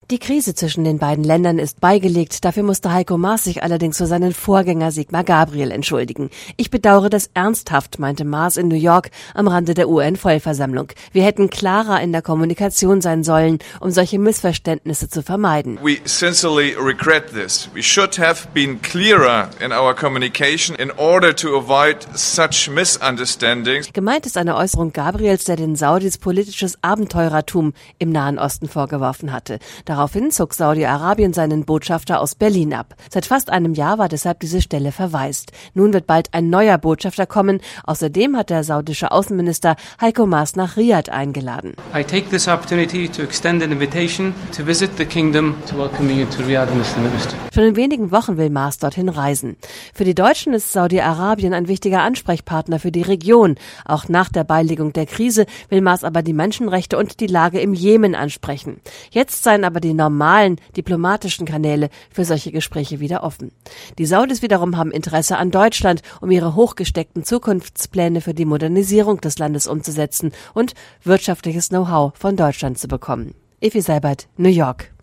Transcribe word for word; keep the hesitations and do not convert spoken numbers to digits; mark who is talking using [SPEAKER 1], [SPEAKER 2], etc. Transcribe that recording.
[SPEAKER 1] Die Krise zwischen den beiden Ländern ist beigelegt. Dafür musste Heiko Maas sich allerdings für seinen Vorgänger Sigmar Gabriel entschuldigen. Ich bedauere das ernsthaft, meinte Maas in New York am Rande der U N-Vollversammlung. Wir hätten klarer in der Kommunikation sein sollen, um solche Missverständnisse zu vermeiden.
[SPEAKER 2] We sincerely regret this. We should have been clearer in our communication in order to avoid such misunderstandings.
[SPEAKER 1] Gemeint ist eine Äußerung Gabriels, der den Saudis politisches Abenteurertum im Nahen Osten vorgeworfen hatte. Daraufhin zog Saudi-Arabien seinen Botschafter aus Berlin ab. Seit fast einem Jahr war deshalb diese Stelle verwaist. Nun wird bald ein neuer Botschafter kommen. Außerdem hat der saudische Außenminister Heiko Maas nach Riyadh eingeladen.
[SPEAKER 3] I take this opportunity to extend an invitation to visit the kingdom to welcome you to Riyadh, Mister Minister.
[SPEAKER 1] Schon in wenigen Wochen will Maas dorthin reisen. Für die Deutschen ist Saudi-Arabien ein wichtiger Ansprechpartner für die Region. Auch nach der Beilegung der Krise will Maas aber die Menschenrechte und die Lage im Jemen ansprechen. Jetzt seien aber die normalen diplomatischen Kanäle für solche Gespräche wieder offen. Die Saudis wiederum haben Interesse an Deutschland, um ihre hochgesteckten Zukunftspläne für die Modernisierung des Landes umzusetzen und wirtschaftliches Know-how von Deutschland zu bekommen. Evi Seibert, New York.